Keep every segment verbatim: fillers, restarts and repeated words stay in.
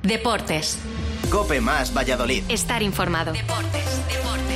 Deportes. COPE más Valladolid. Estar informado. Deportes, deportes.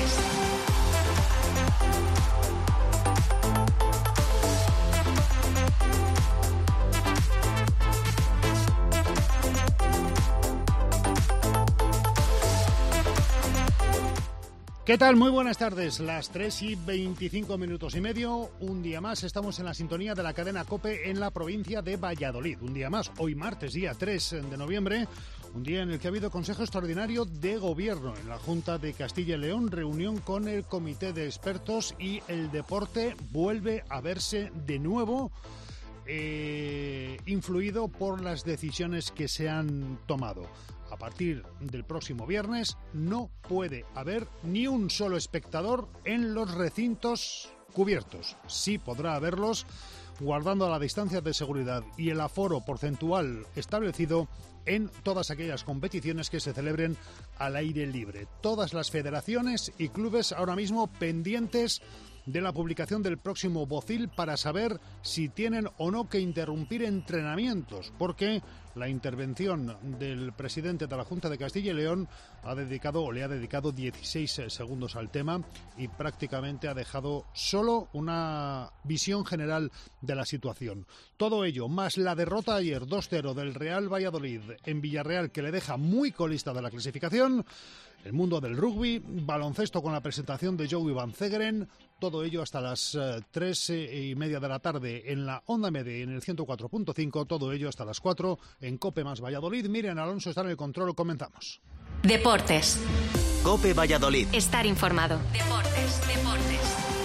¿Qué tal? Muy buenas tardes, las tres y veinticinco minutos y medio, un día más estamos en la sintonía de la cadena COPE en la provincia de Valladolid, un día más, hoy martes, día tres de noviembre, un día en el que ha habido Consejo Extraordinario de Gobierno en la Junta de Castilla y León, reunión con el Comité de Expertos y el deporte vuelve a verse de nuevo eh, influido por las decisiones que se han tomado. A partir del próximo viernes no puede haber ni un solo espectador en los recintos cubiertos. Sí podrá haberlos guardando la distancia de seguridad y el aforo porcentual establecido en todas aquellas competiciones que se celebren al aire libre. Todas las federaciones y clubes ahora mismo pendientes de la publicación del próximo BOCIL para saber si tienen o no que interrumpir entrenamientos, porque la intervención del presidente de la Junta de Castilla y León ha dedicado o le ha dedicado dieciséis segundos al tema y prácticamente ha dejado solo una visión general de la situación. Todo ello, más la derrota ayer dos cero del Real Valladolid en Villarreal, que le deja muy colista de la clasificación. El mundo del rugby, baloncesto con la presentación de Joey Van Zegeren, todo ello hasta las uh, tres y media de la tarde en la onda media en el ciento cuatro punto cinco, todo ello hasta las cuatro en COPE más Valladolid. Miriam Alonso está en el control, comenzamos. Deportes. COPE Valladolid. Estar informado. Deportes, deportes.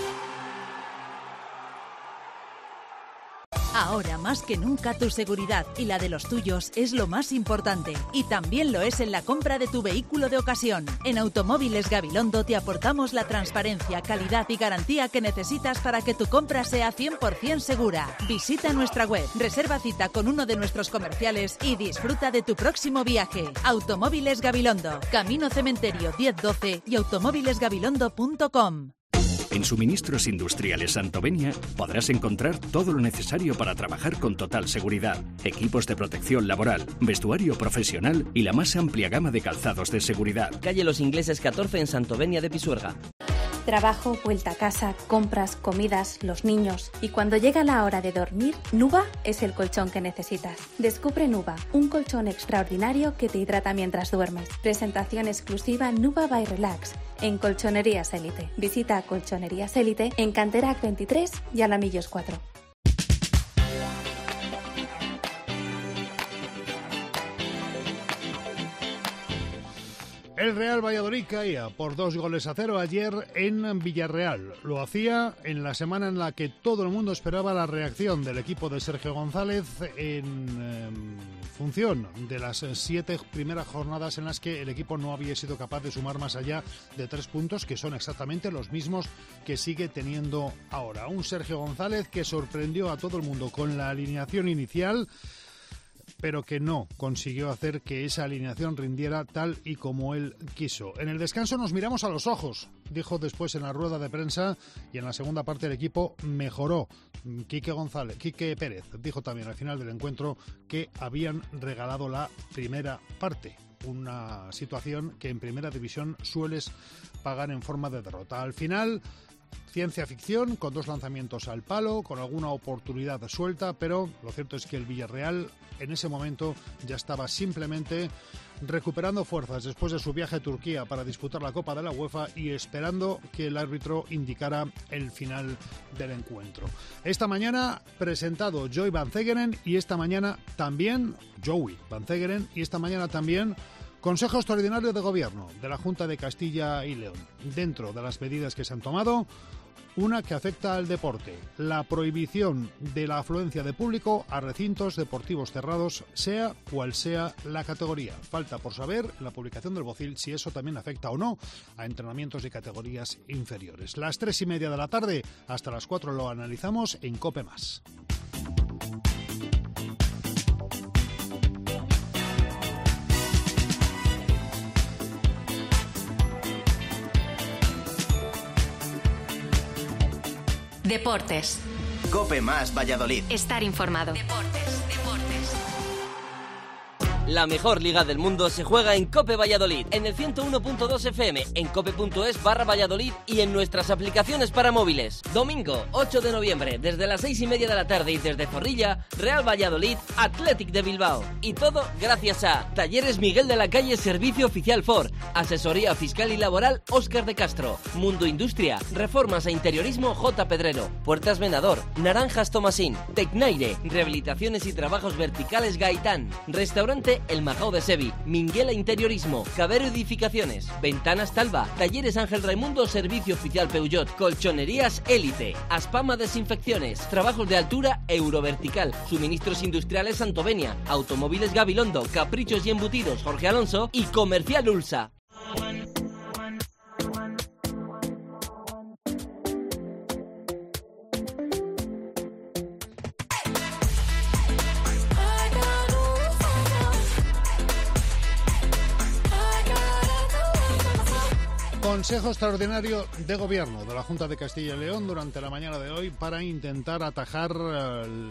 Ahora más que nunca tu seguridad y la de los tuyos es lo más importante. Y también lo es en la compra de tu vehículo de ocasión. En Automóviles Gabilondo te aportamos la transparencia, calidad y garantía que necesitas para que tu compra sea cien por ciento segura. Visita nuestra web, reserva cita con uno de nuestros comerciales y disfruta de tu próximo viaje. Automóviles Gabilondo, Camino Cementerio diez doce y automóviles gabilondo punto com. En Suministros Industriales Santovenia podrás encontrar todo lo necesario para trabajar con total seguridad. Equipos de protección laboral, vestuario profesional y la más amplia gama de calzados de seguridad. Calle Los Ingleses catorce en Santovenia de Pisuerga. Trabajo, vuelta a casa, compras, comidas, los niños. Y cuando llega la hora de dormir, Nuba es el colchón que necesitas. Descubre Nuba, un colchón extraordinario que te hidrata mientras duermes. Presentación exclusiva Nuba by Relax en Colchonerías Élite. Visita Colchonerías Élite en Canterac veintitrés y Alamillos cuatro. El Real Valladolid caía por dos goles a cero ayer en Villarreal. Lo hacía en la semana en la que todo el mundo esperaba la reacción del equipo de Sergio González en eh, función de las siete primeras jornadas en las que el equipo no había sido capaz de sumar más allá de tres puntos, que son exactamente los mismos que sigue teniendo ahora. Un Sergio González que sorprendió a todo el mundo con la alineación inicial, pero que no consiguió hacer que esa alineación rindiera tal y como él quiso. En el descanso nos miramos a los ojos, dijo después en la rueda de prensa, y en la segunda parte el equipo mejoró. Quique González, Quique Pérez dijo también al final del encuentro que habían regalado la primera parte, una situación que en primera división sueles pagar en forma de derrota. Al final, ciencia ficción, con dos lanzamientos al palo, con alguna oportunidad suelta, pero lo cierto es que el Villarreal en ese momento ya estaba simplemente recuperando fuerzas después de su viaje a Turquía para disputar la Copa de la UEFA y esperando que el árbitro indicara el final del encuentro. Esta mañana presentado Joey Van Zegeren y esta mañana también Joey Van Zegeren y esta mañana también Consejo Extraordinario de Gobierno de la Junta de Castilla y León. Dentro de las medidas que se han tomado, una que afecta al deporte, la prohibición de la afluencia de público a recintos deportivos cerrados, sea cual sea la categoría. Falta por saber la publicación del BOCIL si eso también afecta o no a entrenamientos de categorías inferiores. Las tres y media de la tarde hasta las cuatro lo analizamos en COPE más. Deportes. COPE más Valladolid. Estar informado. Deportes, deportes. La mejor liga del mundo se juega en COPE Valladolid, en el ciento uno punto dos F M, en cope.es barra Valladolid y en nuestras aplicaciones para móviles. Domingo, ocho de noviembre, desde las seis y media de la tarde y desde Zorrilla, Real Valladolid, Athletic de Bilbao. Y todo gracias a Talleres Miguel de la Calle, Servicio Oficial Ford, Asesoría Fiscal y Laboral Óscar de Castro, Mundo Industria, Reformas e Interiorismo J. Pedrero, Puertas Venador, Naranjas Tomasín, Tecnaire, Rehabilitaciones y Trabajos Verticales Gaitán, Restaurante El Majao de Sevi, Minguela Interiorismo, Cabero Edificaciones, Ventanas Talva, Talleres Ángel Raimundo, Servicio Oficial Peugeot, Colchonerías Élite, Aspama Desinfecciones, Trabajos de Altura Eurovertical, Suministros Industriales Santovenia, Automóviles Gabilondo, Caprichos y Embutidos Jorge Alonso y Comercial Ulsa. Consejo extraordinario de Gobierno de la Junta de Castilla y León durante la mañana de hoy para intentar atajar el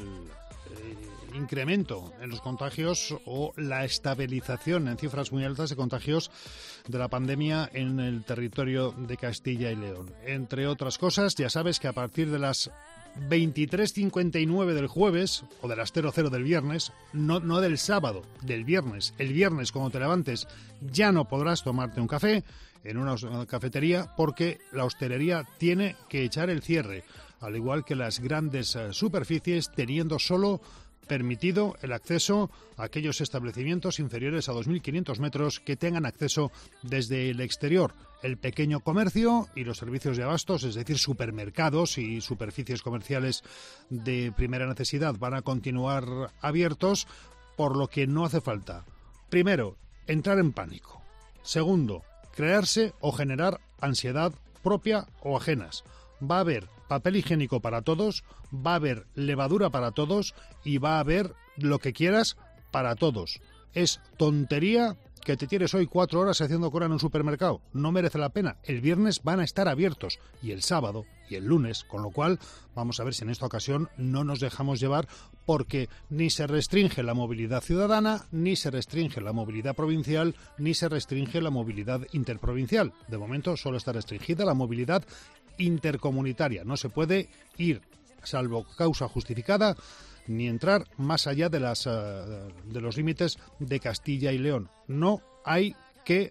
incremento en los contagios o la estabilización en cifras muy altas de contagios de la pandemia en el territorio de Castilla y León. Entre otras cosas, ya sabes que a partir de las veintitrés cincuenta y nueve del jueves o de las cero cero del viernes, no, no del sábado, del viernes, el viernes cuando te levantes ya no podrás tomarte un café en una cafetería porque la hostelería tiene que echar el cierre, al igual que las grandes superficies, teniendo solo permitido el acceso a aquellos establecimientos inferiores a dos mil quinientos metros que tengan acceso desde el exterior. El pequeño comercio y los servicios de abastos, es decir, supermercados y superficies comerciales de primera necesidad, van a continuar abiertos, por lo que no hace falta, primero, entrar en pánico. Segundo, crearse o generar ansiedad propia o ajenas. Va a haber papel higiénico para todos, va a haber levadura para todos y va a haber lo que quieras para todos. Es tontería que te tires hoy cuatro horas haciendo cola en un supermercado. No merece la pena. El viernes van a estar abiertos y el sábado y el lunes, con lo cual vamos a ver si en esta ocasión no nos dejamos llevar porque ni se restringe la movilidad ciudadana, ni se restringe la movilidad provincial, ni se restringe la movilidad interprovincial. De momento solo está restringida la movilidad intercomunitaria. No se puede ir, salvo causa justificada, ni entrar más allá de las uh, de los límites de Castilla y León. No hay que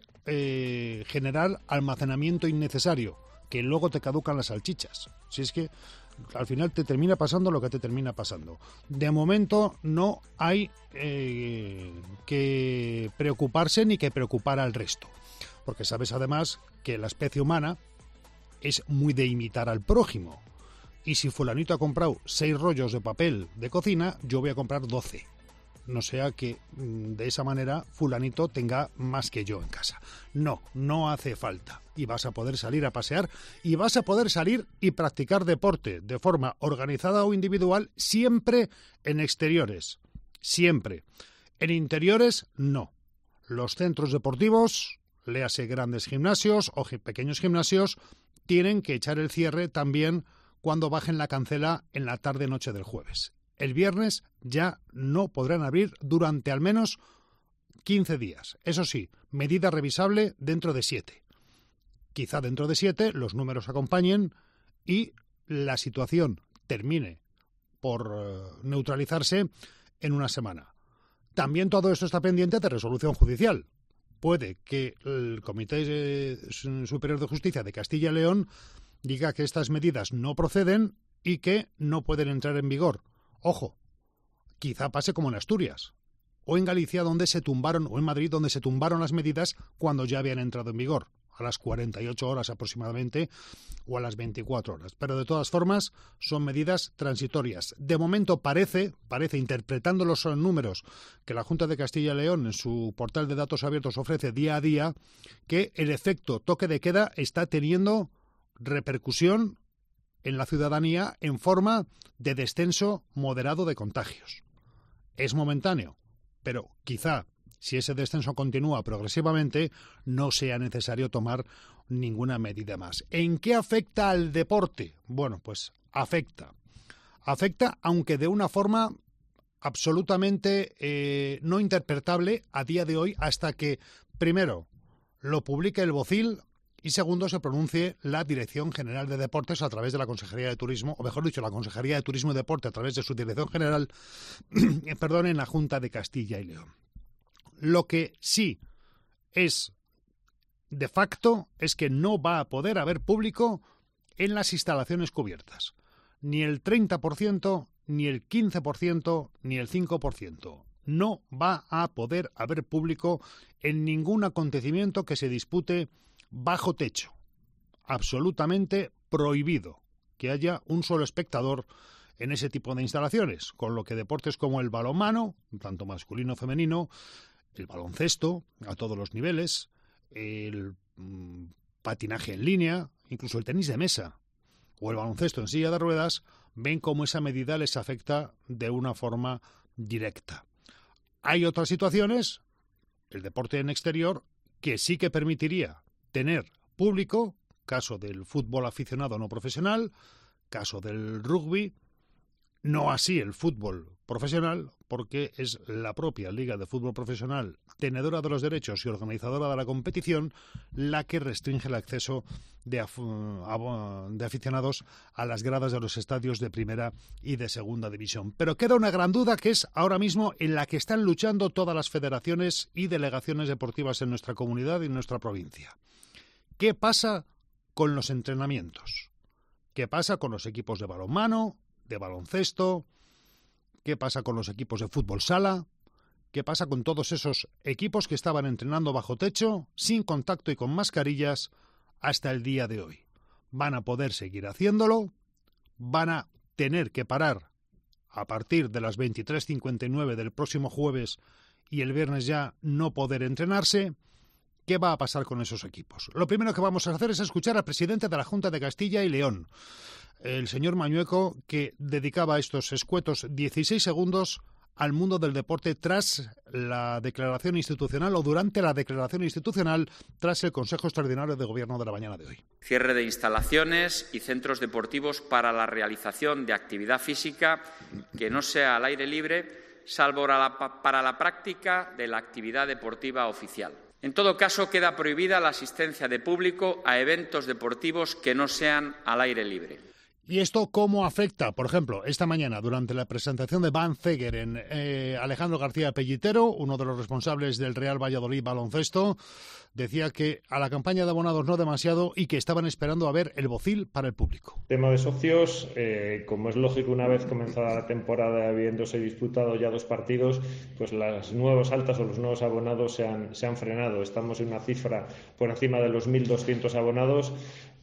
eh, generar almacenamiento innecesario, que luego te caducan las salchichas. Si es que al final te termina pasando lo que te termina pasando. De momento no hay eh, que preocuparse ni que preocupar al resto, porque sabes además que la especie humana es muy de imitar al prójimo. Y si fulanito ha comprado seis rollos de papel de cocina, yo voy a comprar doce. No sea que de esa manera fulanito tenga más que yo en casa. No, no hace falta. Y vas a poder salir a pasear y vas a poder salir y practicar deporte de forma organizada o individual, siempre en exteriores. Siempre. En interiores, no. Los centros deportivos, léase grandes gimnasios o pequeños gimnasios, tienen que echar el cierre también cuando bajen la cancela en la tarde-noche del jueves. El viernes ya no podrán abrir durante al menos quince días. Eso sí, medida revisable dentro de siete. Quizá dentro de siete los números acompañen y la situación termine por uh, neutralizarse en una semana. También todo esto está pendiente de resolución judicial. Puede que el Comité Superior de Justicia de Castilla y León diga que estas medidas no proceden y que no pueden entrar en vigor. Ojo, quizá pase como en Asturias, o en Galicia donde se tumbaron, o en Madrid donde se tumbaron las medidas cuando ya habían entrado en vigor, a las cuarenta y ocho horas aproximadamente, o a las veinticuatro horas. Pero de todas formas son medidas transitorias. De momento parece, parece interpretando los números que la Junta de Castilla y León en su portal de datos abiertos ofrece día a día, que el efecto toque de queda está teniendo repercusión en la ciudadanía en forma de descenso moderado de contagios. Es momentáneo, pero quizá si ese descenso continúa progresivamente no sea necesario tomar ninguna medida más. ¿En qué afecta al deporte? Bueno, pues afecta. Afecta, aunque de una forma absolutamente eh, no interpretable a día de hoy hasta que, primero, lo publique el Bocil y, segundo, se pronuncie la Dirección General de Deportes a través de la Consejería de Turismo, o mejor dicho, la Consejería de Turismo y Deporte a través de su Dirección General, perdón, en la Junta de Castilla y León. Lo que sí es de facto es que no va a poder haber público en las instalaciones cubiertas. Ni el treinta por ciento, ni el quince por ciento, ni el cinco por ciento. No va a poder haber público en ningún acontecimiento que se dispute bajo techo. Absolutamente prohibido que haya un solo espectador en ese tipo de instalaciones, con lo que deportes como el balonmano, tanto masculino como femenino, el baloncesto a todos los niveles, el mmm, patinaje en línea, incluso el tenis de mesa o el baloncesto en silla de ruedas, ven cómo esa medida les afecta de una forma directa. Hay otras situaciones, el deporte en exterior, que sí que permitiría tener público, caso del fútbol aficionado no profesional, caso del rugby, no así el fútbol profesional, porque es la propia Liga de Fútbol Profesional, tenedora de los derechos y organizadora de la competición, la que restringe el acceso de, af de aficionados a las gradas de los estadios de primera y de segunda división. Pero queda una gran duda, que es ahora mismo en la que están luchando todas las federaciones y delegaciones deportivas en nuestra comunidad y en nuestra provincia. ¿Qué pasa con los entrenamientos? ¿Qué pasa con los equipos de balonmano, de baloncesto? ¿Qué pasa con los equipos de fútbol sala? ¿Qué pasa con todos esos equipos que estaban entrenando bajo techo, sin contacto y con mascarillas hasta el día de hoy? ¿Van a poder seguir haciéndolo? ¿Van a tener que parar a partir de las veintitrés cincuenta y nueve del próximo jueves y el viernes ya no poder entrenarse? ¿Qué va a pasar con esos equipos? Lo primero que vamos a hacer es escuchar al presidente de la Junta de Castilla y León, el señor Mañueco, que dedicaba estos escuetos dieciséis segundos al mundo del deporte tras la declaración institucional o durante la declaración institucional tras el Consejo Extraordinario de Gobierno de la mañana de hoy. Cierre de instalaciones y centros deportivos para la realización de actividad física que no sea al aire libre, salvo para la práctica de la actividad deportiva oficial. En todo caso, queda prohibida la asistencia de público a eventos deportivos que no sean al aire libre. ¿Y esto cómo afecta? Por ejemplo, esta mañana, durante la presentación de Van Zegeren, eh, Alejandro García Pellitero, uno de los responsables del Real Valladolid Baloncesto, decía que a la campaña de abonados no demasiado y que estaban esperando a ver el Bocil para el público. Tema de socios, eh, como es lógico, una vez comenzada la temporada, habiéndose disputado ya dos partidos, pues las nuevas altas o los nuevos abonados se han, se han frenado. Estamos en una cifra por encima de los mil doscientos abonados,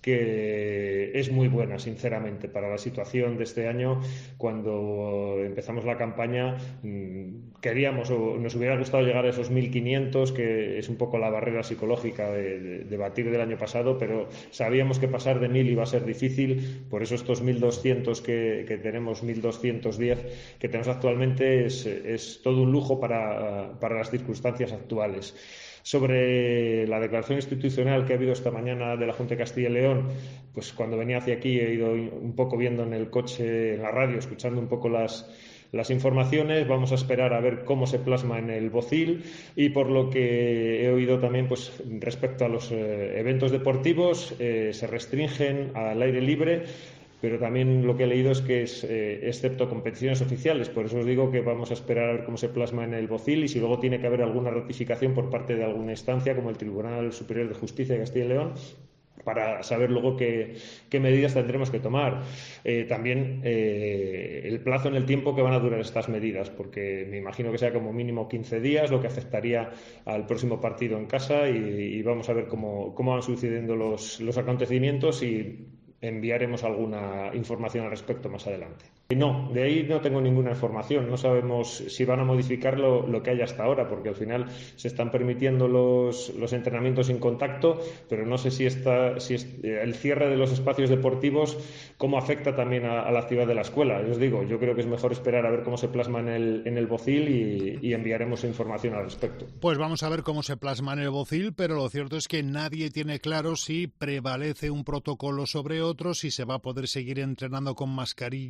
que es muy buena, sinceramente, para la situación de este año. Cuando empezamos la campaña queríamos o nos hubiera gustado llegar a esos mil quinientos, que es un poco la barrera psicológica de, de, de batir del año pasado, pero sabíamos que pasar de mil iba a ser difícil. Por eso estos mil doscientos que, que tenemos, mil doscientos diez que tenemos actualmente, es, es todo un lujo para, para las circunstancias actuales. Sobre la declaración institucional que ha habido esta mañana de la Junta de Castilla y León, pues cuando venía hacia aquí he ido un poco viendo en el coche, en la radio, escuchando un poco las, las informaciones. Vamos a esperar a ver cómo se plasma en el Bocil, y por lo que he oído también, pues respecto a los eh, eventos deportivos, eh, se restringen al aire libre. Pero también lo que he leído es que es eh, excepto competiciones oficiales. Por eso os digo que vamos a esperar a ver cómo se plasma en el Bocil, y si luego tiene que haber alguna ratificación por parte de alguna instancia, como el Tribunal Superior de Justicia de Castilla y León, para saber luego qué, qué medidas tendremos que tomar. Eh, también eh, el plazo en el tiempo que van a durar estas medidas, porque me imagino que sea como mínimo quince días, lo que afectaría al próximo partido en casa, y, y vamos a ver cómo, cómo van sucediendo los, los acontecimientos, y enviaremos alguna información al respecto más adelante. No, de ahí no tengo ninguna información. No sabemos si van a modificar lo, lo que hay hasta ahora, porque al final se están permitiendo los, los entrenamientos sin contacto, pero no sé si, está, si es, el cierre de los espacios deportivos cómo afecta también a, a la actividad de la escuela. Os digo, yo creo que es mejor esperar a ver cómo se plasma en el, en el Bocil, y, y enviaremos información al respecto. Pues vamos a ver cómo se plasma en el Bocil, pero lo cierto es que nadie tiene claro si prevalece un protocolo sobre otro, si se va a poder seguir entrenando con mascarilla y sin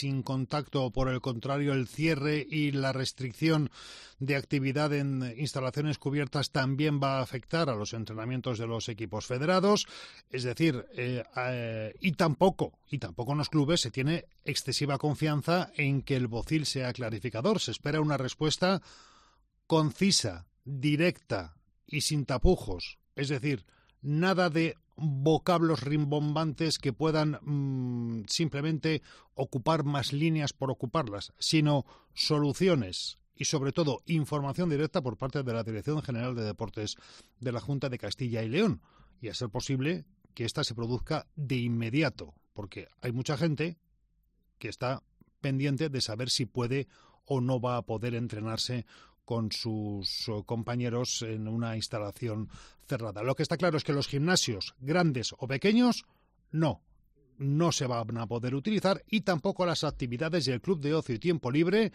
sin contacto, o por el contrario el cierre y la restricción de actividad en instalaciones cubiertas también va a afectar a los entrenamientos de los equipos federados. Es decir, eh, eh, y tampoco, y tampoco en los clubes se tiene excesiva confianza en que el Bocil sea clarificador. Se espera una respuesta concisa, directa y sin tapujos. Es decir, nada de vocablos rimbombantes que puedan mmm, simplemente ocupar más líneas por ocuparlas, sino soluciones y, sobre todo, información directa por parte de la Dirección General de Deportes de la Junta de Castilla y León. Y a ser posible que ésta se produzca de inmediato, porque hay mucha gente que está pendiente de saber si puede o no va a poder entrenarse con sus compañeros en una instalación cerrada. Lo que está claro es que los gimnasios, grandes o pequeños, no, no se van a poder utilizar, y tampoco las actividades del club de ocio y tiempo libre,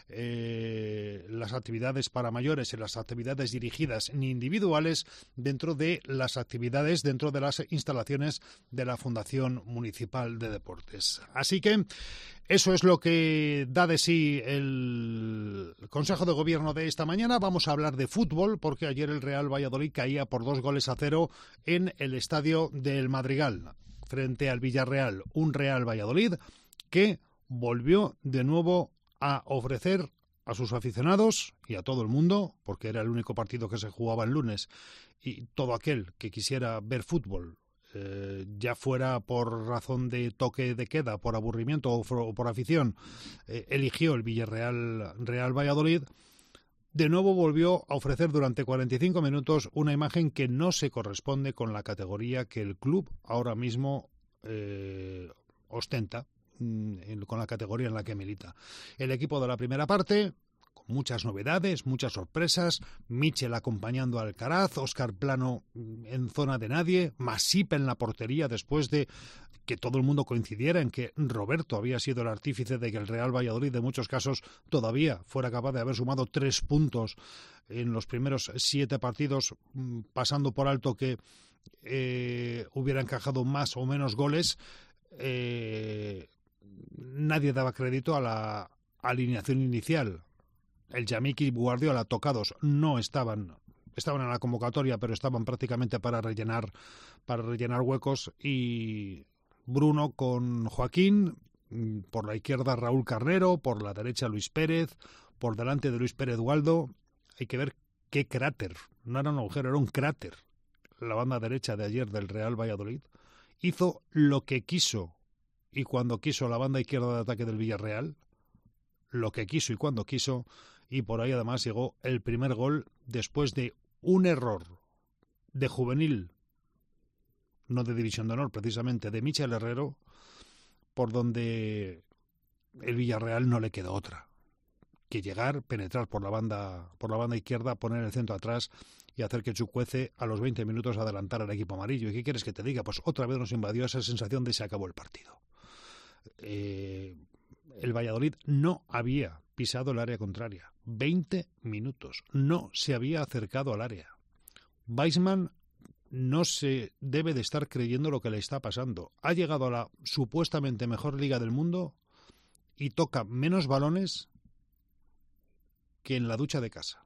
eh, las actividades para mayores y las actividades dirigidas ni individuales dentro de las actividades, dentro de las instalaciones de la Fundación Municipal de Deportes. Así que eso es lo que da de sí el Consejo de Gobierno de esta mañana. Vamos a hablar de fútbol, porque ayer el Real Valladolid caía por dos goles a cero en el estadio del Madrigal frente al Villarreal. Un Real Valladolid que volvió de nuevo a ofrecer a sus aficionados y a todo el mundo, porque era el único partido que se jugaba el lunes, y todo aquel que quisiera ver fútbol, eh, ya fuera por razón de toque de queda, por aburrimiento o por, o por afición, eh, eligió el Villarreal Real Valladolid. De nuevo volvió a ofrecer durante cuarenta y cinco minutos una imagen que no se corresponde con la categoría que el club ahora mismo eh, ostenta, con la categoría en la que milita. El equipo de la primera parte, con muchas novedades, muchas sorpresas, Michel acompañando a Alcaraz, Óscar Plano en zona de nadie, Masip en la portería después de que todo el mundo coincidiera en que Roberto había sido el artífice de que el Real Valladolid en muchos casos todavía fuera capaz de haber sumado tres puntos en los primeros siete partidos, pasando por alto que eh, hubiera encajado más o menos goles. Eh, nadie daba crédito a la alineación inicial. El Yamiki y Guardiola tocados no estaban, estaban en la convocatoria, pero estaban prácticamente para rellenar, para rellenar huecos, y Bruno con Joaquín, por la izquierda Raúl Carnero, por la derecha Luis Pérez, por delante de Luis Pérez Waldo. Hay que ver qué cráter, no era un agujero, era un cráter. La banda derecha de ayer del Real Valladolid hizo lo que quiso y cuando quiso la banda izquierda de ataque del Villarreal, lo que quiso y cuando quiso, y por ahí además llegó el primer gol después de un error de juvenil, no de división de honor precisamente, de Michel Herrero, por donde el Villarreal no le quedó otra que llegar, penetrar por la banda por la banda izquierda, poner el centro atrás y hacer que Chukwueze a los veinte minutos adelantara al equipo amarillo. ¿Y qué quieres que te diga? Pues otra vez nos invadió esa sensación de se acabó el partido. Eh, el Valladolid no había pisado el área contraria. veinte minutos. No se había acercado al área. Weissman no se debe de estar creyendo lo que le está pasando. Ha llegado a la supuestamente mejor liga del mundo y toca menos balones que en la ducha de casa.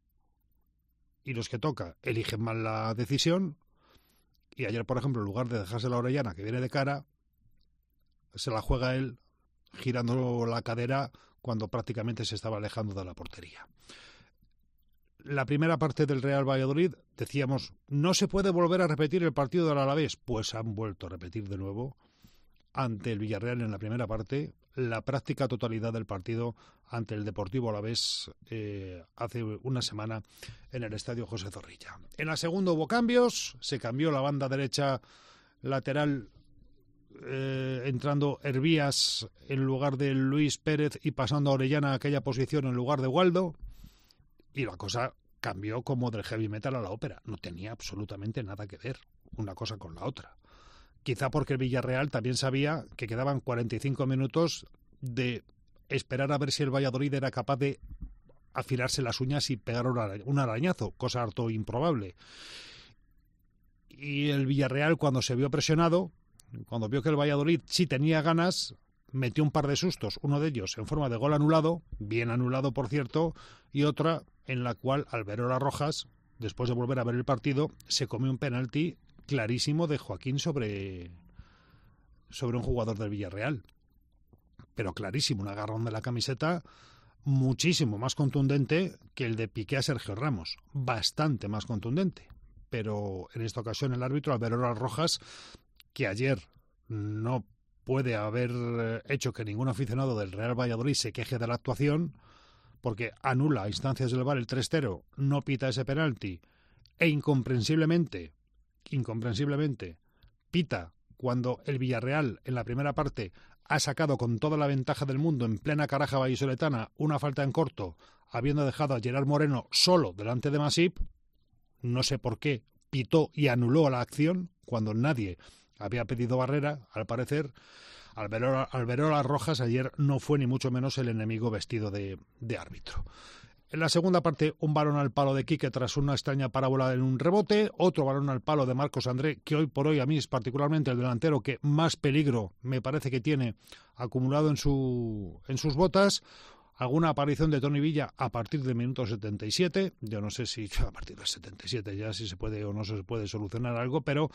Y los que toca eligen mal la decisión, y ayer, por ejemplo, en lugar de dejarse la Orellana, que viene de cara, se la juega él girando la cadera cuando prácticamente se estaba alejando de la portería. La primera parte del Real Valladolid, decíamos, no se puede volver a repetir el partido del Alavés. Pues han vuelto a repetir de nuevo ante el Villarreal en la primera parte la práctica totalidad del partido ante el Deportivo Alavés eh, hace una semana en el Estadio José Zorrilla. En la segunda hubo cambios, se cambió la banda derecha lateral, eh, entrando Hervías en lugar de Luis Pérez y pasando a Orellana a aquella posición en lugar de Waldo, y la cosa cambió como del heavy metal a la ópera. No tenía absolutamente nada que ver una cosa con la otra. Quizá porque el Villarreal también sabía que quedaban cuarenta y cinco minutos de esperar a ver si el Valladolid era capaz de afilarse las uñas y pegar un arañazo, cosa harto improbable. Y el Villarreal, cuando se vio presionado, cuando vio que el Valladolid sí tenía ganas, metió un par de sustos, uno de ellos en forma de gol anulado, bien anulado por cierto, y otra en la cual Alberola Rojas, después de volver a ver el partido, se comió un penalti clarísimo de Joaquín sobre, sobre un jugador del Villarreal. Pero clarísimo, un agarrón de la camiseta muchísimo más contundente que el de Piqué a Sergio Ramos, bastante más contundente. Pero en esta ocasión el árbitro Alberola Rojas, que ayer no puede haber hecho que ningún aficionado del Real Valladolid se queje de la actuación, porque anula a instancias del V A R el tres cero, no pita ese penalti, e incomprensiblemente, incomprensiblemente, pita cuando el Villarreal en la primera parte ha sacado con toda la ventaja del mundo en plena caraja vallisoletana una falta en corto, habiendo dejado a Gerard Moreno solo delante de Masip. No sé por qué pitó y anuló la acción cuando nadie había pedido barrera. Al parecer, Alberola, Alberola Rojas ayer no fue ni mucho menos el enemigo vestido de, de árbitro. En la segunda parte, un balón al palo de Quique tras una extraña parábola en un rebote, otro balón al palo de Marcos André, que hoy por hoy a mí es particularmente el delantero que más peligro me parece que tiene acumulado en, su, en sus botas. Alguna aparición de Toni Villa a partir del minuto setenta y siete, yo no sé si a partir del setenta y siete ya si se puede o no se puede solucionar algo, pero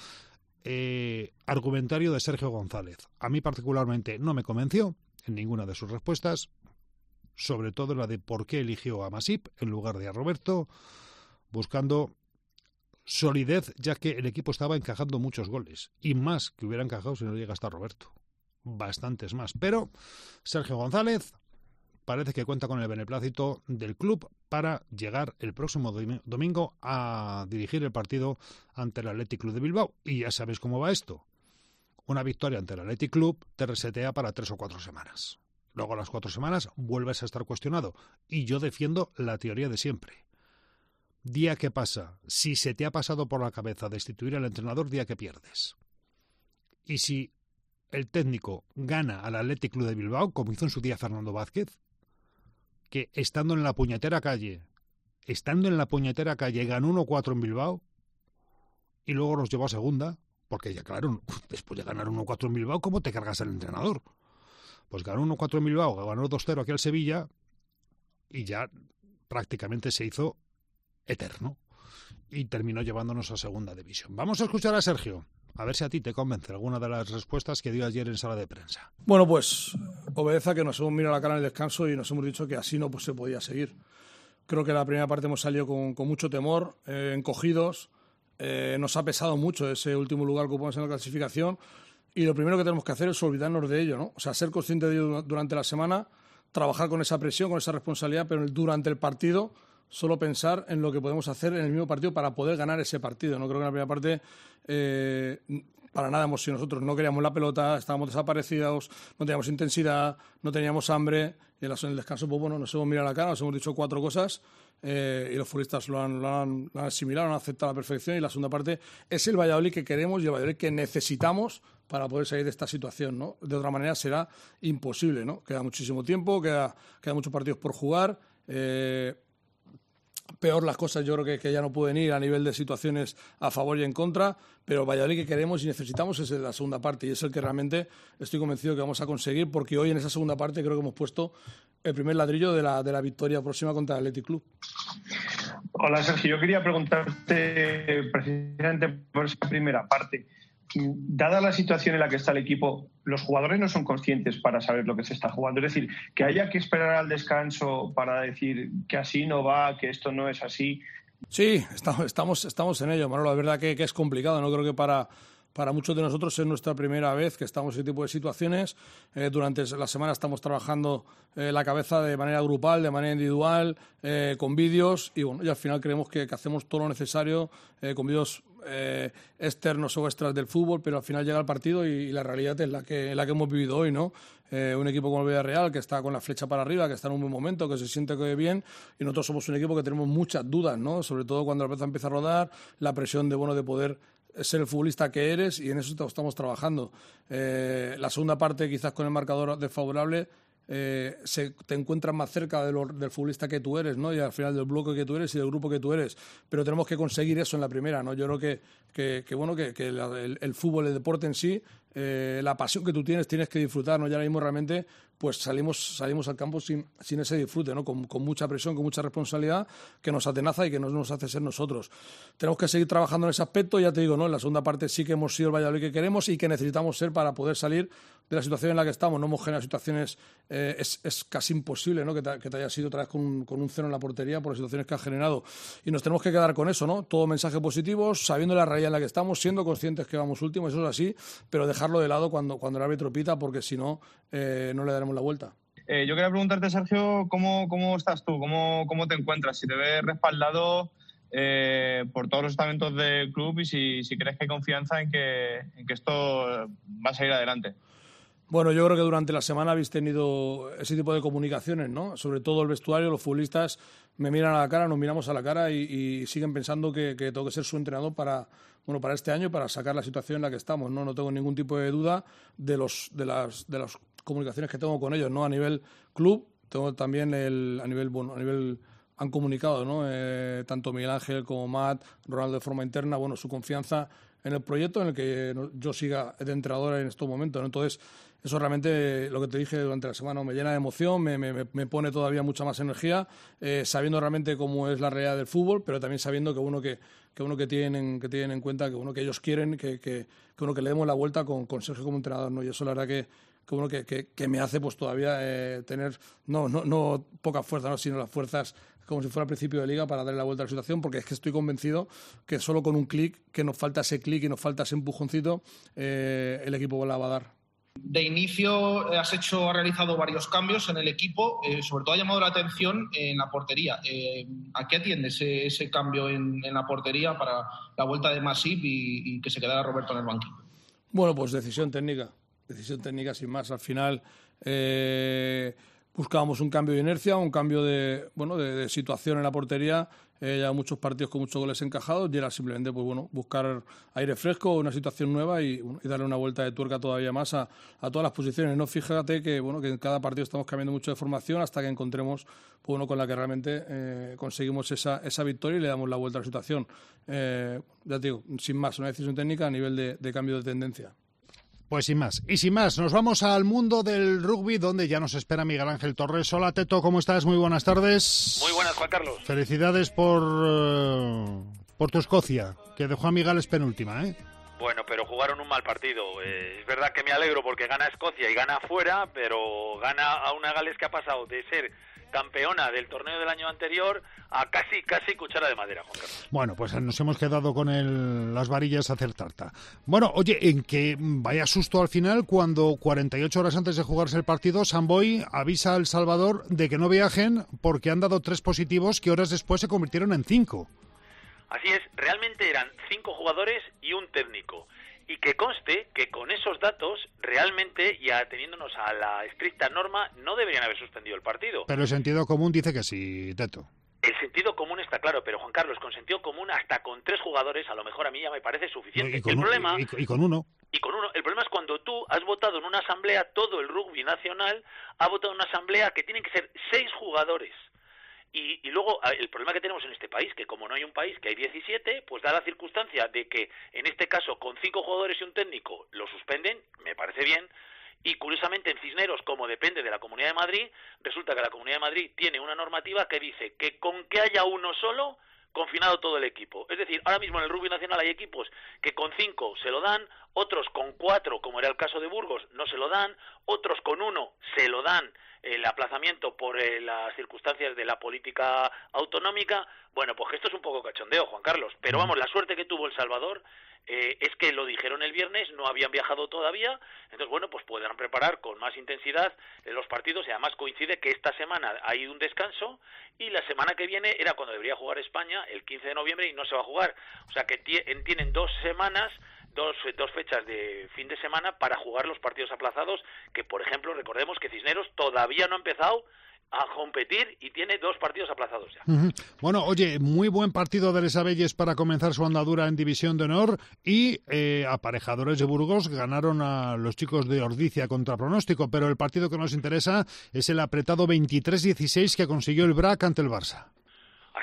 eh, argumentario de Sergio González. A mí particularmente no me convenció en ninguna de sus respuestas, sobre todo la de por qué eligió a Masip en lugar de a Roberto, buscando solidez, ya que el equipo estaba encajando muchos goles, y más que hubiera encajado si no llega hasta Roberto, bastantes más. Pero Sergio González parece que cuenta con el beneplácito del club para llegar el próximo domingo a dirigir el partido ante el Athletic Club de Bilbao, y ya sabéis cómo va esto. Una victoria ante el Athletic Club te resetea para tres o cuatro semanas. Luego a las cuatro semanas vuelves a estar cuestionado. Y yo defiendo la teoría de siempre. Día que pasa, si se te ha pasado por la cabeza destituir al entrenador, día que pierdes. Y si el técnico gana al Athletic Club de Bilbao, como hizo en su día Fernando Vázquez, que estando en la puñetera calle, estando en la puñetera calle, ganó uno cuatro en Bilbao y luego los llevó a segunda, porque ya claro, después de ganar uno cuatro en Bilbao, ¿cómo te cargas al entrenador? Pues ganó uno cuatro en Bilbao, ganó dos cero aquí al Sevilla y ya prácticamente se hizo eterno y terminó llevándonos a segunda división. Vamos a escuchar a Sergio, a ver si a ti te convence alguna de las respuestas que dio ayer en sala de prensa. Bueno, pues obedece a que nos hemos mirado la cara en el descanso y nos hemos dicho que así no pues, se podía seguir. Creo que la primera parte hemos salido con, con mucho temor, eh, encogidos, eh, nos ha pesado mucho ese último lugar que ocupamos en la clasificación. Y lo primero que tenemos que hacer es olvidarnos de ello, ¿no? O sea, ser consciente de ello durante la semana, trabajar con esa presión, con esa responsabilidad, pero durante el partido solo pensar en lo que podemos hacer en el mismo partido para poder ganar ese partido. No creo que en la primera parte eh, para nada hemos sido nosotros. No queríamos la pelota, estábamos desaparecidos, no teníamos intensidad, no teníamos hambre. Y en el descanso, pues bueno, nos hemos mirado la cara, nos hemos dicho cuatro cosas eh, y los futbolistas lo han, lo, han, lo han asimilado, lo han aceptado a la perfección. Y la segunda parte es el Valladolid que queremos y el Valladolid que necesitamos para poder salir de esta situación, ¿no? De otra manera será imposible, ¿no? Queda muchísimo tiempo, queda, queda muchos partidos por jugar. Eh, peor las cosas yo creo que, que ya no pueden ir a nivel de situaciones a favor y en contra, pero el Valladolid que queremos y necesitamos es la segunda parte y es el que realmente estoy convencido que vamos a conseguir, porque hoy en esa segunda parte creo que hemos puesto el primer ladrillo de la, de la victoria próxima contra el Athletic Club. Hola Sergio, yo quería preguntarte precisamente por esa primera parte. Dada la situación en la que está el equipo, los jugadores no son conscientes para saber lo que se está jugando. Es decir, que haya que esperar al descanso para decir que así no va, que esto no es así. Sí, estamos, estamos, estamos en ello, Manolo. La verdad que, que es complicado. No creo que para, para muchos de nosotros es nuestra primera vez que estamos en ese tipo de situaciones. Eh, durante la semana estamos trabajando eh, la cabeza de manera grupal, de manera individual, eh, con vídeos y, bueno, y al final creemos que, que hacemos todo lo necesario eh, con vídeos Eh, externos o extras del fútbol, pero al final llega el partido y, y la realidad es la que, la que hemos vivido hoy, ¿no? Eh, un equipo como el Villarreal que está con la flecha para arriba, que está en un buen momento, que se siente que bien, y nosotros somos un equipo que tenemos muchas dudas, ¿no? Sobre todo cuando la pelota empieza a rodar, la presión de, bueno, de poder ser el futbolista que eres, y en eso estamos trabajando. Eh, la segunda parte, quizás con el marcador desfavorable, Eh, se, te encuentras más cerca de lo, del futbolista que tú eres, ¿no? Y al final del bloque que tú eres y del grupo que tú eres, pero tenemos que conseguir eso en la primera, ¿no? Yo creo que, que, que bueno, que, que la, el, el fútbol, el deporte en sí eh, la pasión que tú tienes, tienes que disfrutar, ¿no? Y ahora mismo realmente pues salimos salimos al campo sin, sin ese disfrute, ¿no? Con, con mucha presión, con mucha responsabilidad que nos atenaza y que no nos hace ser nosotros. Tenemos que seguir trabajando en ese aspecto, ya te digo, ¿no? En la segunda parte sí que hemos sido el Valladolid que queremos y que necesitamos ser para poder salir de la situación en la que estamos. No hemos generado situaciones, eh, es, es casi imposible, ¿no? que, te, que te hayas ido otra vez con un, con un cero en la portería por las situaciones que has generado. Y nos tenemos que quedar con eso, ¿no? Todo mensaje positivo, sabiendo la realidad en la que estamos, siendo conscientes que vamos últimos, eso es así, pero dejarlo de lado cuando, cuando el árbitro pita, porque si no, eh, no le daremos la vuelta. Eh, yo quería preguntarte, Sergio, ¿cómo, cómo estás tú? ¿Cómo, cómo te encuentras? Si te ves respaldado eh, por todos los estamentos del club y si, si crees que hay confianza en que, en que esto va a salir adelante. Bueno, yo creo que durante la semana habéis tenido ese tipo de comunicaciones, ¿no? Sobre todo el vestuario, los futbolistas me miran a la cara, nos miramos a la cara y, y siguen pensando que, que tengo que ser su entrenador para, bueno, para este año, para sacar la situación en la que estamos, ¿no? No tengo ningún tipo de duda de los de las de las comunicaciones que tengo con ellos, ¿no? A nivel club, tengo también el a nivel bueno, a nivel han comunicado, ¿no? Eh, tanto Miguel Ángel como Matt, Ronaldo de forma interna, bueno, su confianza en el proyecto en el que yo siga de entrenador en estos momentos, ¿no? Entonces, eso realmente, lo que te dije durante la semana, me llena de emoción, me, me, me pone todavía mucha más energía, eh, sabiendo realmente cómo es la realidad del fútbol, pero también sabiendo que uno que, que uno que tienen que tienen en cuenta, que uno que ellos quieren, que, que, que uno que le demos la vuelta con, con Sergio como entrenador, ¿no? Y eso la verdad que, que uno que, que, que me hace pues todavía eh, tener no, no, no poca fuerza, ¿no? Sino las fuerzas como si fuera al principio de liga para darle la vuelta a la situación, porque es que estoy convencido que solo con un clic, que nos falta ese clic y nos falta ese empujoncito, eh, el equipo la va a dar. De inicio has hecho, has realizado varios cambios en el equipo, eh, sobre todo ha llamado la atención en la portería. Eh, ¿A qué atiende ese, ese cambio en, en la portería para la vuelta de Masip y, y que se quedara Roberto en el banquillo? Bueno, pues decisión técnica, decisión técnica sin más. Al final eh, buscábamos un cambio de inercia, un cambio de, bueno, de, de situación en la portería. Eh, ya muchos partidos con muchos goles encajados y era simplemente pues bueno buscar aire fresco, una situación nueva y, bueno, y darle una vuelta de tuerca todavía más a, a todas las posiciones. No, fíjate que bueno que en cada partido estamos cambiando mucho de formación hasta que encontremos pues, uno con la que realmente eh, conseguimos esa, esa victoria y le damos la vuelta a la situación. Eh, ya te digo, sin más, una decisión técnica a nivel de, de cambio de tendencia. Pues sin más. Y sin más, nos vamos al mundo del rugby, donde ya nos espera Miguel Ángel Torres. Hola, Teto, ¿cómo estás? Muy buenas tardes. Muy buenas, Juan Carlos. Felicidades por, uh, por tu Escocia, que dejó a mi Gales penúltima, ¿eh? Bueno, pero jugaron un mal partido. Eh, es verdad que me alegro porque gana Escocia y gana fuera, pero gana a una Gales que ha pasado de ser campeona del torneo del año anterior a casi casi cuchara de madera, Juan Carlos. Bueno, pues nos hemos quedado con el, las varillas a hacer tarta. Bueno, oye, en que vaya susto al final cuando cuarenta y ocho horas antes de jugarse el partido, Samboy avisa a El Salvador de que no viajen porque han dado tres positivos que horas después se convirtieron en cinco. Así es, realmente eran cinco jugadores y un técnico. Y que conste que con esos datos, realmente, y ateniéndonos a la estricta norma, no deberían haber suspendido el partido. Pero el sentido común dice que sí, Teto. El sentido común está claro, pero Juan Carlos, con sentido común hasta con tres jugadores, a lo mejor a mí ya me parece suficiente. Y con, el un, problema, y, y con uno. Y con uno. El problema es cuando tú has votado en una asamblea, todo el rugby nacional ha votado en una asamblea que tienen que ser seis jugadores. Y, y luego el problema que tenemos en este país, que como no hay un país, que hay diecisiete, pues da la circunstancia de que en este caso con cinco jugadores y un técnico lo suspenden, me parece bien, y curiosamente en Cisneros, como depende de la Comunidad de Madrid, resulta que la Comunidad de Madrid tiene una normativa que dice que con que haya uno solo, confinado todo el equipo. Es decir, ahora mismo en el rugby nacional hay equipos que con cinco se lo dan, otros con cuatro, como era el caso de Burgos, no se lo dan, otros con uno se lo dan el aplazamiento por eh, las circunstancias de la política autonómica. Bueno, pues esto es un poco cachondeo, Juan Carlos, pero vamos, la suerte que tuvo El Salvador eh, es que lo dijeron el viernes, no habían viajado todavía, entonces bueno, pues podrán preparar con más intensidad eh, los partidos y además coincide que esta semana hay un descanso y la semana que viene era cuando debería jugar España, el quince de noviembre, y no se va a jugar, o sea que tienen dos semanas Dos, dos fechas de fin de semana para jugar los partidos aplazados, que por ejemplo recordemos que Cisneros todavía no ha empezado a competir y tiene dos partidos aplazados ya. Uh-huh. Bueno, oye, muy buen partido de Les Abelles para comenzar su andadura en División de Honor y eh, Aparejadores de Burgos ganaron a los chicos de Ordizia contra pronóstico, pero el partido que nos interesa es el apretado veintitrés dieciséis que consiguió el B R A C ante el Barça.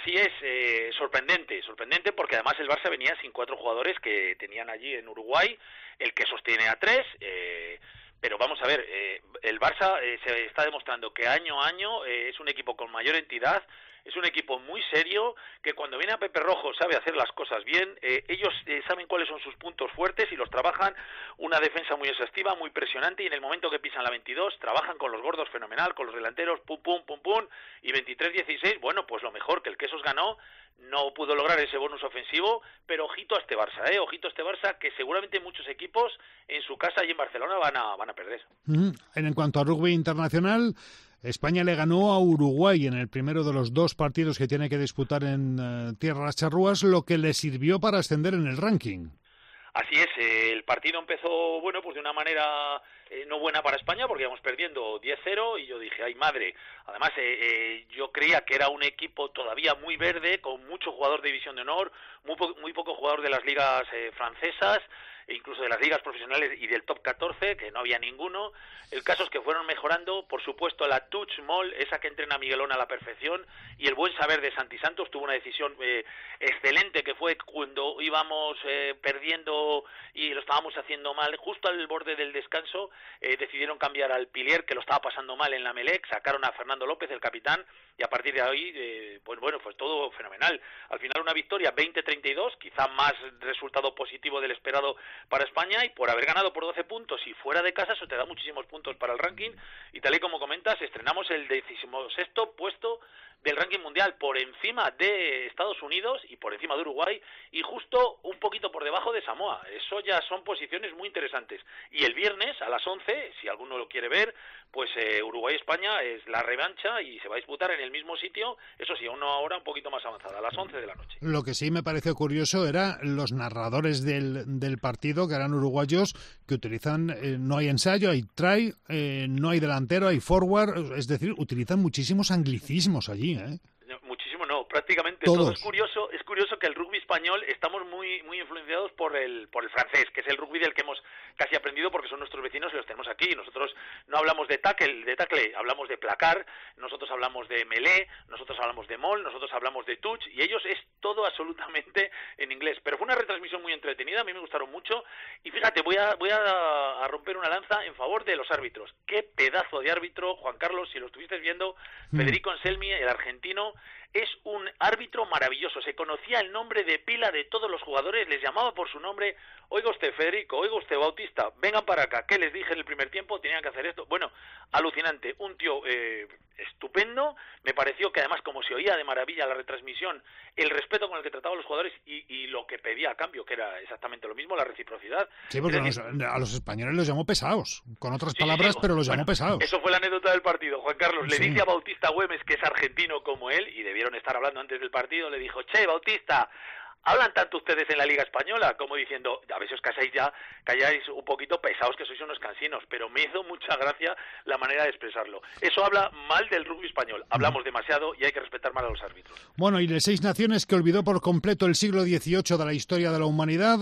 Así es, eh, sorprendente, sorprendente porque además el Barça venía sin cuatro jugadores que tenían allí en Uruguay, el que sostiene a tres, eh, pero vamos a ver, eh, el Barça eh, se está demostrando que año a año eh, es un equipo con mayor entidad, es un equipo muy serio, que cuando viene a Pepe Rojo sabe hacer las cosas bien, eh, ellos eh, saben cuáles son sus puntos fuertes y los trabajan, una defensa muy exhaustiva, muy presionante, y en el momento que pisan la veintidós, trabajan con los gordos fenomenal, con los delanteros, pum, pum, pum, pum, y veintitrés dieciséis, bueno, pues lo mejor, que el Quesos ganó, no pudo lograr ese bonus ofensivo, pero ojito a este Barça, eh, ojito a este Barça, que seguramente muchos equipos en su casa y en Barcelona van a, van a perder. Mm-hmm. En cuanto a rugby internacional, España le ganó a Uruguay en el primero de los dos partidos que tiene que disputar en uh, tierras charrúas, lo que le sirvió para ascender en el ranking. Así es, eh, el partido empezó, bueno, pues de una manera eh, no buena para España, porque íbamos perdiendo diez cero, y yo dije, ay madre, además eh, eh, yo creía que era un equipo todavía muy verde, con mucho jugador de división de honor, muy, po muy poco jugador de las ligas eh, francesas, e incluso de las ligas profesionales y del top catorce, que no había ninguno. El caso es que fueron mejorando, por supuesto, la touch mall, esa que entrena Miguelón a la perfección, y el buen saber de Santi Santos tuvo una decisión eh, excelente, que fue cuando íbamos eh, perdiendo y lo estábamos haciendo mal, justo al borde del descanso, eh, decidieron cambiar al Pilier, que lo estaba pasando mal en la Melec, sacaron a Fernando López, el capitán, y a partir de ahí, eh, pues bueno, pues todo fenomenal. Al final una victoria veinte treinta y dos, quizá más resultado positivo del esperado para España, y por haber ganado por doce puntos y fuera de casa, eso te da muchísimos puntos para el ranking, y tal y como comentas, estrenamos el decimosexto puesto del ranking mundial, por encima de Estados Unidos y por encima de Uruguay, y justo un poquito por debajo de Samoa. Eso ya son posiciones muy interesantes. Y el viernes a las once, si alguno lo quiere ver, pues eh, Uruguay-España es la revancha y se va a disputar en el mismo sitio, eso sí, a una hora un poquito más avanzada, a las once de la noche. Lo que sí me pareció curioso era los narradores del, del partido, que eran uruguayos, que utilizan, eh, no hay ensayo, hay try, eh, no hay delantero, hay forward, es decir, utilizan muchísimos anglicismos allí, ¿eh? Muchísimo no, prácticamente Todos. todo. Es curioso, es curioso que el rugby español estamos muy muy influenciados por el por el francés, que es el rugby del que hemos casi aprendido porque son nuestros vecinos y los tenemos aquí. Nosotros no hablamos de tackle, de tackle, hablamos de placar, nosotros hablamos de melee, nosotros hablamos de maul, nosotros hablamos de touch, y ellos es todo absolutamente en inglés. Pero fue una retransmisión muy entretenida, a mí me gustaron mucho, y fíjate, voy a voy a, a romper una lanza en favor de los árbitros. Qué pedazo de árbitro, Juan Carlos, si lo estuviste viendo, mm. Federico Anselmi, el argentino, es un árbitro maravilloso, se conocía el nombre de pila de todos los jugadores, les llamaba por su nombre. Oiga usted, Federico, oiga usted, Bautista, vengan para acá, ¿qué les dije en el primer tiempo? Tenían que hacer esto. Bueno, alucinante, un tío eh, estupendo, me pareció que además como se oía de maravilla la retransmisión, el respeto con el que trataba a los jugadores y, y lo que pedía a cambio, que era exactamente lo mismo, la reciprocidad. Sí, porque decir, los, a los españoles los llamó pesados, con otras sí, palabras, sí, pero los bueno, llamó pesados. Eso fue la anécdota del partido, Juan Carlos. Le sí. dice a Bautista Güemes, que es argentino como él, y debieron estar hablando antes del partido, le dijo, che, Bautista, ¿hablan tanto ustedes en la Liga Española? Como diciendo, a ver si os casáis ya, calláis un poquito, pesados que sois unos cansinos, pero me hizo mucha gracia la manera de expresarlo. Eso habla mal del rugby español, hablamos demasiado y hay que respetar mal a los árbitros. Bueno, y de seis naciones que olvidó por completo el siglo dieciocho de la historia de la humanidad,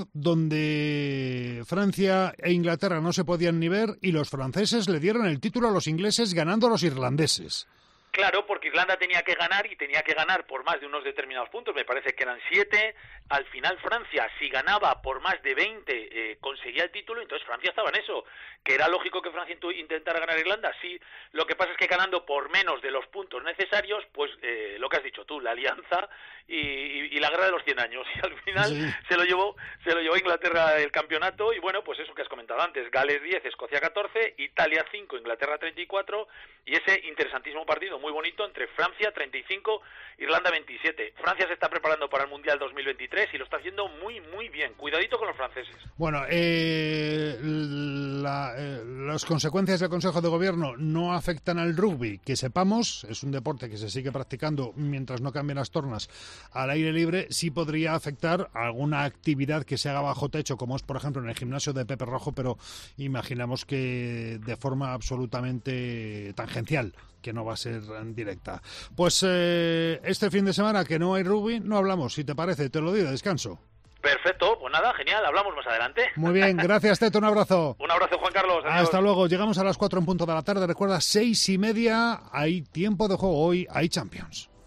donde Francia e Inglaterra no se podían ni ver, y los franceses le dieron el título a los ingleses ganando a los irlandeses. Claro, porque Irlanda tenía que ganar y tenía que ganar por más de unos determinados puntos, me parece que eran siete. Al final Francia, si ganaba por más de veinte, eh, conseguía el título, entonces Francia estaba en eso. ¿Que era lógico que Francia intentara ganar a Irlanda? Sí, lo que pasa es que ganando por menos de los puntos necesarios, pues eh, lo que has dicho tú, la alianza y, y, y la guerra de los cien años. Y al final sí. se lo llevó se lo llevó Inglaterra el campeonato, y bueno, pues eso que has comentado antes, Gales diez, Escocia catorce, Italia cinco, Inglaterra treinta y cuatro, y ese interesantísimo partido muy bonito entre Francia treinta y cinco, Irlanda veintisiete. Francia se está preparando para el Mundial dos mil veintitrés y lo está haciendo muy, muy bien. Cuidadito con los franceses. Bueno, eh, la, eh, las consecuencias del Consejo de Gobierno no afectan al rugby, que sepamos, es un deporte que se sigue practicando mientras no cambien las tornas al aire libre. Sí podría afectar a alguna actividad que se haga bajo techo, como es, por ejemplo, en el gimnasio de Pepe Rojo, pero imaginamos que de forma absolutamente tangencial, que no va a ser directa. Pues eh, este fin de semana que no hay rugby, no hablamos, si te parece, te lo digo, descanso. Perfecto, pues nada, genial, hablamos más adelante. Muy bien, gracias Teto, un abrazo. Un abrazo, Juan Carlos. Adiós. Hasta luego, llegamos a las cuatro en punto de la tarde, recuerda, seis y media, hay tiempo de juego, hoy hay Champions.